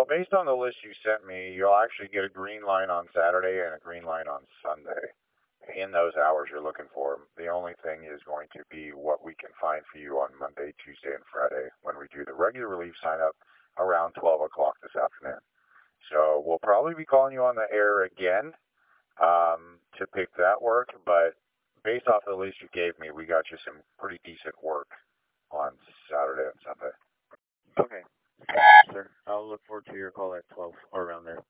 Well, based on the list you sent me, you'll actually get a green line on Saturday and a green line on Sunday in those hours you're looking for. The only thing is going to be what we can find for you on Monday, Tuesday, and Friday when we do the regular relief sign up around 12 o'clock this afternoon. So we'll probably be calling you on the air again to pick that work, but based off the list you gave me, we got you some pretty decent work on Saturday and Sunday. Okay, sir. I'll look forward to your call at 12 or around there.